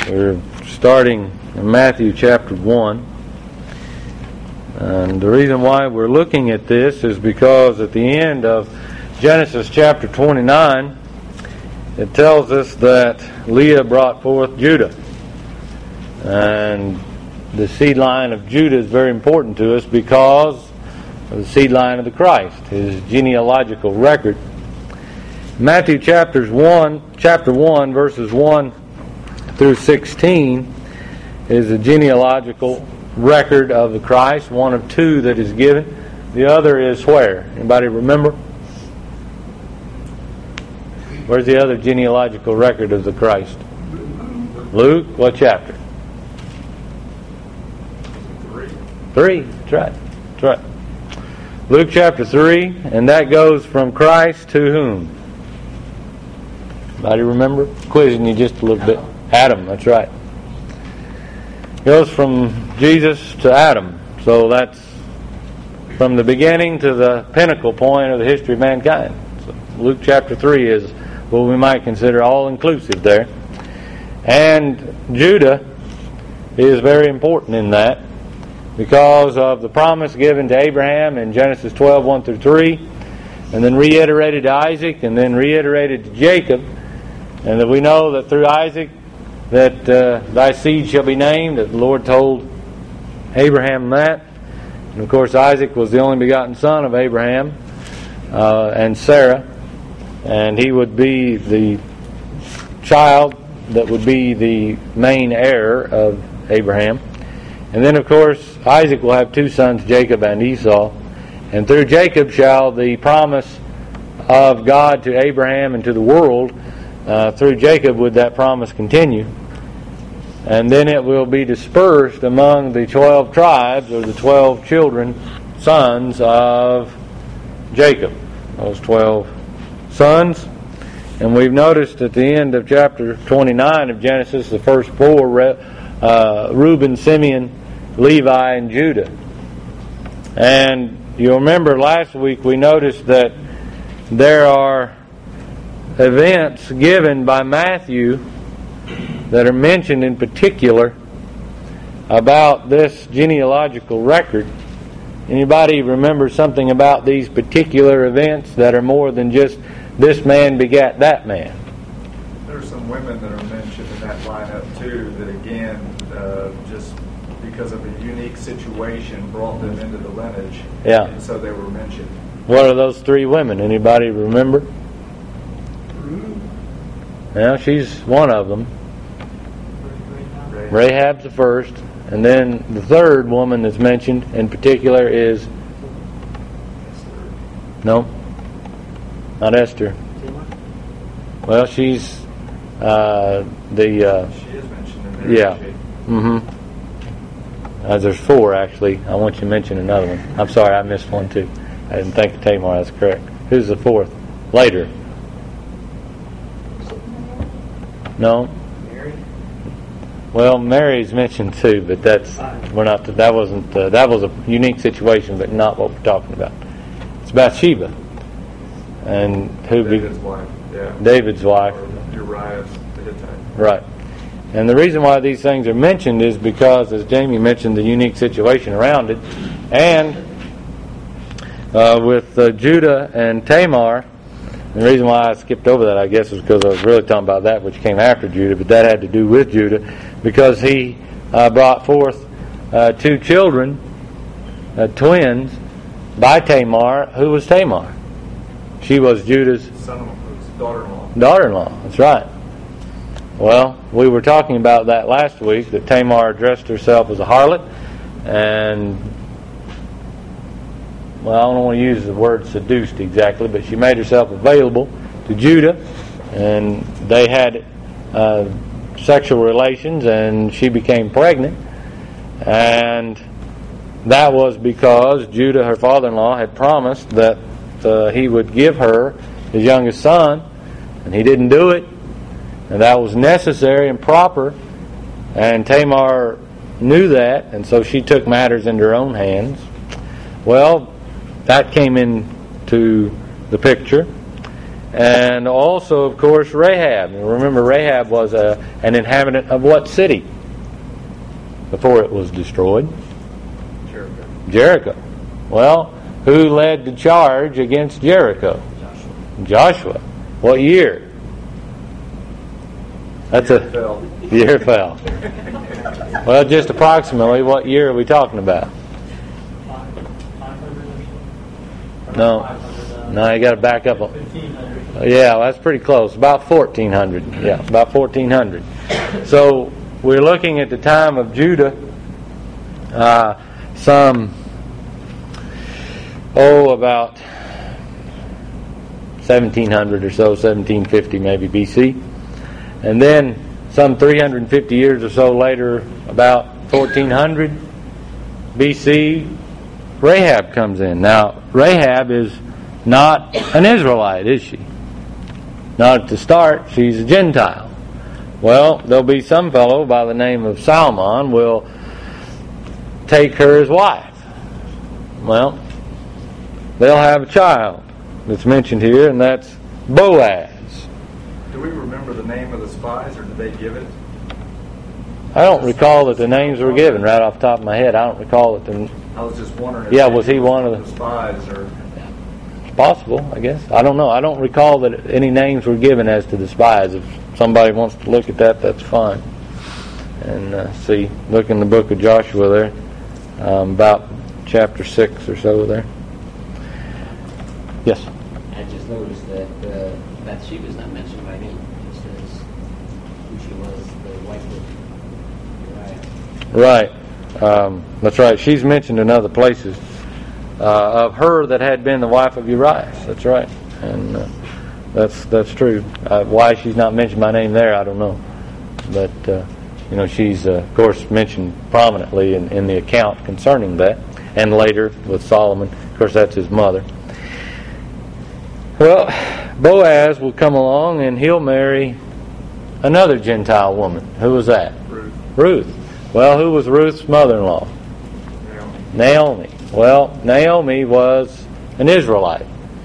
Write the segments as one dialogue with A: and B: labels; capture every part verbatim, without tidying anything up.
A: We're starting in Matthew chapter one. And the reason why we're looking at this is because at the end of Genesis chapter twenty-nine, it tells us that Leah brought forth Judah. And the seed line of Judah is very important to us because of the seed line of the Christ, his genealogical record. Matthew chapters one, chapter one, verses one through sixteen is a genealogical record of the Christ, one of two that is given. The other is where? Anybody remember? Where's the other genealogical record of the Christ? Luke, what chapter?
B: Three.
A: Three, that's right. That's right. Luke chapter three, and that goes from Christ to whom? Anybody remember? Quizzing you just a little bit. Adam, that's right. Goes from Jesus to Adam. So that's from the beginning to the pinnacle point of the history of mankind. So Luke chapter three is what we might consider all-inclusive there. And Judah is very important in that because of the promise given to Abraham in Genesis twelve, one through three, and then reiterated to Isaac, and then reiterated to Jacob, and that we know that through Isaac that uh, thy seed shall be named, that the Lord told Abraham that. And of course Isaac was the only begotten son of Abraham uh, and Sarah, and he would be the child that would be the main heir of Abraham. And then of course Isaac will have two sons, Jacob and Esau, and through Jacob shall the promise of God to Abraham and to the world, uh, through Jacob would that promise continue. And then it will be dispersed among the twelve tribes, or the twelve children, sons of Jacob. Those twelve sons. And we've noticed at the end of chapter twenty-nine of Genesis, the first four, uh, Reuben, Simeon, Levi, and Judah. And you'll remember last week we noticed that there are events given by Matthew that are mentioned in particular about this genealogical record. Anybody remember something about these particular events that are more than just this man begat that man?
B: There are some women that are mentioned in that lineup too that again, uh, just because of a unique situation brought them into the lineage.
A: Yeah.
B: And so they were mentioned.
A: What are those three women? Anybody remember? Well, she's one of them. Rahab's the first, and then the third woman that's mentioned in particular is no, not Esther. Well, she's uh, the uh,
B: she is mentioned in there.
A: Yeah. Mm-hmm. Uh, there's four actually. I want you to mention another one. I'm sorry, I missed one too. I didn't think of Tamar. That's correct. Who's the fourth? Later. No. Well, Mary's mentioned too, but that's we're not. That wasn't. Uh, that was a unique situation, but not what we're talking about. It's Bathsheba, and who?
B: David's
A: be,
B: wife. Yeah.
A: David's wife.
B: Or Uriah's the Hittite.
A: Right. And the reason why these things are mentioned is because, as Jamie mentioned, the unique situation around it, and uh, with uh, Judah and Tamar. The reason why I skipped over that, I guess, is because I was really talking about that which came after Judah, but that had to do with Judah, because he uh, brought forth uh, two children, uh, twins, by Tamar. Who was Tamar? She was Judah's
B: Son-in-law, daughter-in-law.
A: daughter-in-law. That's right. Well, we were talking about that last week, that Tamar dressed herself as a harlot, and well, I don't want to use the word seduced exactly, but she made herself available to Judah, and they had uh, sexual relations, and she became pregnant. And that was because Judah, her father-in-law, had promised that uh, he would give her his youngest son, and he didn't do it, and that was necessary and proper, and Tamar knew that, and so she took matters into her own hands. Well, that came into the picture, And also, of course, Rahab. Remember, Rahab was a, an inhabitant of what city before it was destroyed?
B: Jericho.
A: Jericho. Well, who led the charge against Jericho?
C: Joshua.
A: Joshua. What year? That's
B: Year
A: a
B: fell.
A: year fell. Well, just approximately, what year are we talking about?
C: Five, five hundred or so?
A: No.
C: five hundred, uh,
A: No, you got to back up.
C: fifteen hundred.
A: Yeah, well, that's pretty close. About fourteen hundred. Yeah, about fourteen hundred. So we're looking at the time of Judah, uh, some, oh, about seventeen hundred or so, seventeen fifty maybe B C. And then some three hundred fifty years or so later, about fourteen hundred B C, Rahab comes in. Now, Rahab is not an Israelite, is she? Not at the start. She's a Gentile. Well, there'll be some fellow by the name of Salmon will take her as wife. Well, they'll have a child that's mentioned here, and that's Boaz.
B: Do we remember the name of the spies, or did they give it?
A: I don't recall that the names were given right off the top of my head. I don't recall that the...
B: I was just wondering if
A: Yeah,
B: they
A: was he one of the-
B: the spies, or
A: It's possible, I guess. I don't know. I don't recall that any names were given as to the spies. If somebody wants to look at that, that's fine. And uh, see, look in the book of Joshua there, um, about chapter six or so there. Yes?
D: I just noticed that uh, Bathsheba's not mentioned by name. It says who she was, the wife of Uriah.
A: Right. Um, that's right. She's mentioned in other places uh, of her that had been the wife of Uriah. That's right. And uh, that's that's true. Uh, why she's not mentioned by name there, I don't know. But, uh, you know, she's, uh, of course, mentioned prominently in, in the account concerning that. And later with Solomon. Of course, that's his mother. Well, Boaz will come along and he'll marry another Gentile woman. Who was that?
B: Ruth.
A: Ruth. Well, who was Ruth's mother-in-law?
B: Naomi.
A: Naomi. Well, Naomi was an Israelite.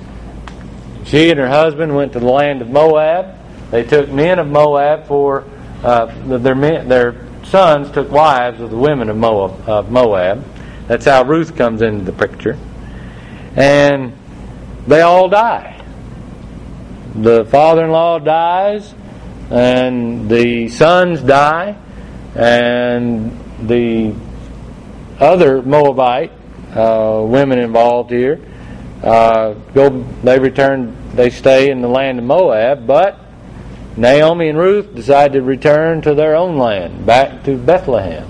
A: She and her husband went to the land of Moab. They took men of Moab for uh, their men, their sons took wives of the women of Moab, of Moab. That's how Ruth comes into the picture. And they all die. The father-in-law dies, and the sons die, and the other Moabite uh, women involved here uh, go. They return. They stay in the land of Moab, but Naomi and Ruth decide to return to their own land, back to Bethlehem.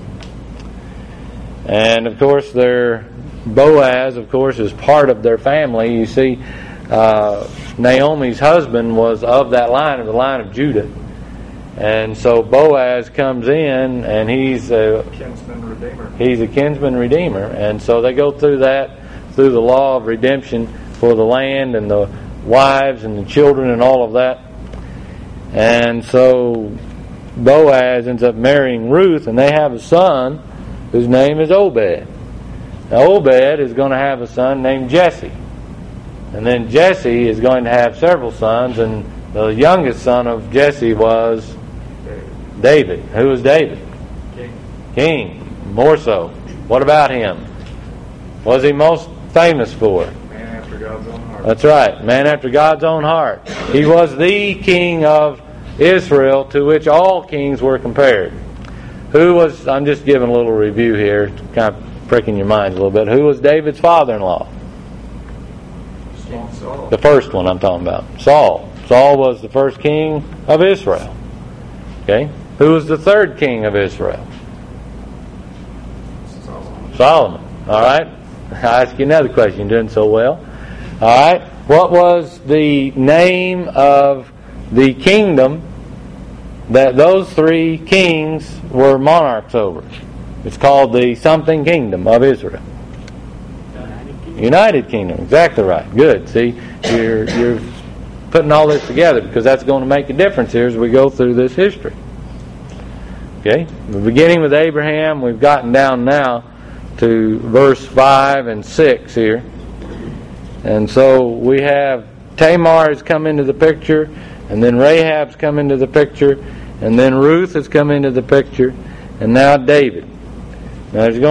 A: And of course, their Boaz, of course, is part of their family. You see, uh, Naomi's husband was of that line, of the line of Judah. And so Boaz comes in, and he's a
B: Kinsman Redeemer.
A: he's a kinsman redeemer. And so they go through that, through the law of redemption for the land and the wives and the children and all of that. And so Boaz ends up marrying Ruth, and they have a son whose name is Obed. Now Obed is going to have a son named Jesse. And then Jesse is going to have several sons, and the youngest son of Jesse was
B: David.
A: David. Who was David?
B: King.
A: King, more so. What about him? What was he most famous for?
B: Man after God's own heart.
A: That's right, man after God's own heart. He was the king of Israel, to which all kings were compared. Who was, I'm just giving a little review here, kind of pricking your minds a little bit. Who was David's father-in-law?
B: King Saul.
A: The first one I'm talking about. Saul. Saul was the first king of Israel. Okay? Who was the third king of Israel?
B: Solomon.
A: Solomon. All right? I'll ask you another question. You're doing so well. All right? What was the name of the kingdom that those three kings were monarchs over? It's called the something kingdom of Israel. United Kingdom. Exactly right. Good. See, you're you're putting all this together because that's going to make a difference here as we go through this history. Okay? We're beginning with Abraham. We've gotten down now to verse five and six here. And so we have Tamar has come into the picture, and then Rahab's come into the picture, and then Ruth has come into the picture, and now David. Now there's going